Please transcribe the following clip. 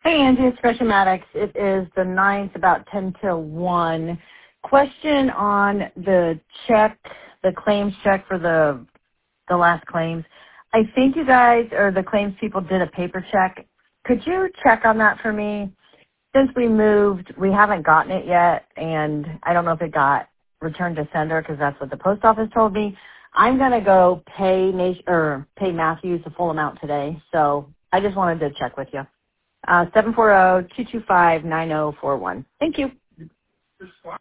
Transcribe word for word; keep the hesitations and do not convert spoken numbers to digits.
Hey, Angie, it's Gretchen Maddox. It is the ninth, about ten till one. Question on the check, the claims check for the the last claims. I think you guys, or the claims people, did a paper check. Could you check on that for me? Since we moved, we haven't gotten it yet, and I don't know if it got returned to sender because that's what the post office told me. I'm going to go pay Nation, or pay Matthews the full amount today, so I just wanted to check with you. Uh, seven four zero, two two five, nine zero four one. Thank you.